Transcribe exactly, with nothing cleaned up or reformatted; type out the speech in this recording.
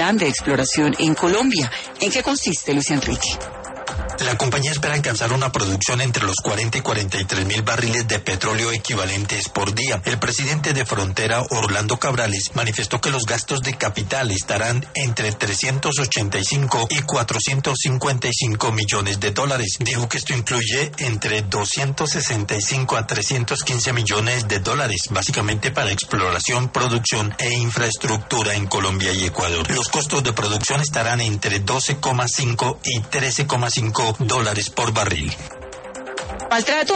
plan de exploración en Colombia. ¿En qué consiste, Luis Enrique? La compañía espera alcanzar una producción entre los cuarenta y cuarenta y tres mil barriles de petróleo equivalentes por día. El presidente de Frontera, Orlando Cabrales, manifestó que los gastos de capital estarán entre trescientos ochenta y cinco y cuatrocientos cincuenta y cinco millones de dólares. Dijo que esto incluye entre doscientos sesenta y cinco a trescientos quince millones de dólares, básicamente para exploración, producción e infraestructura en Colombia y Ecuador. Los costos de producción estarán entre doce coma cinco y trece coma cinco dólares por barril. Maltrato